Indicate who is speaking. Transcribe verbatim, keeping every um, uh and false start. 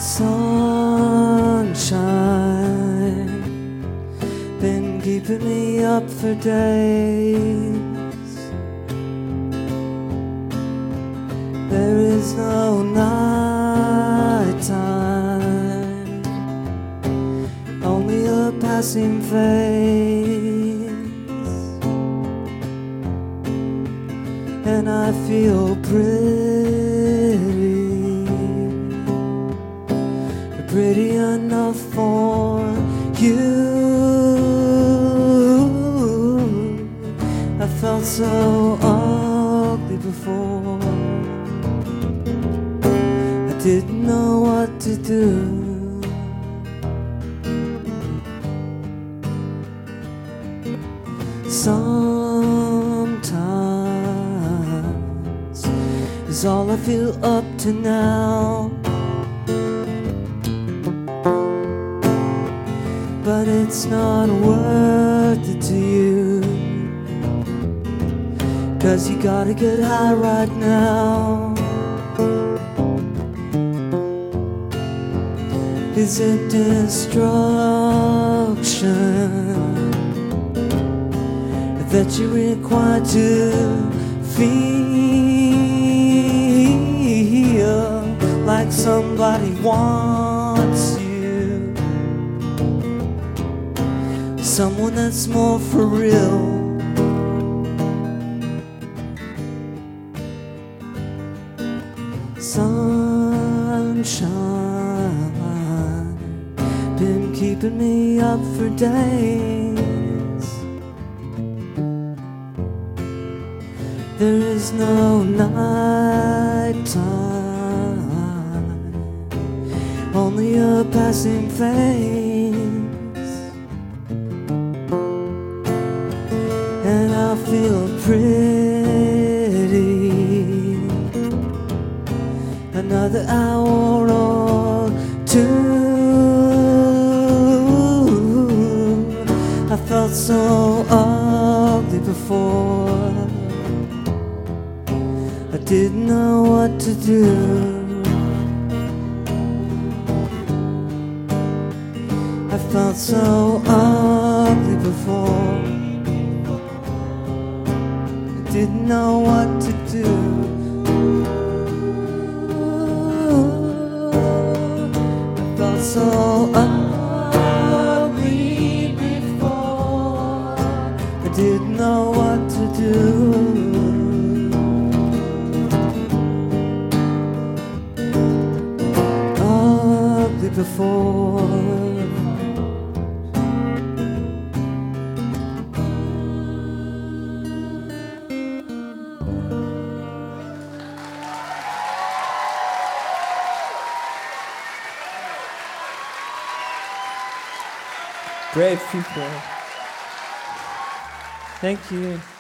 Speaker 1: Sunshine been keeping me up for days. There is no night time, only a passing phase, and I feel pretty, pretty enough for you. I felt so ugly before, I didn't know what to do. Sometimes is all I feel up to now, but it's not worth it to you, 'cause you gotta get high right now. Is it destruction that you're required to feel like somebody wants you, someone that's more for real? Sunshine been keeping me up for days. There is no night time, only a passing phase, and I feel pretty another hour or two. I felt so ugly before, I didn't know what to do. I felt so ugly before, I didn't know what to do. I felt so ugly before, I didn't know what to do. Ugly before.
Speaker 2: Brave people. Thank you.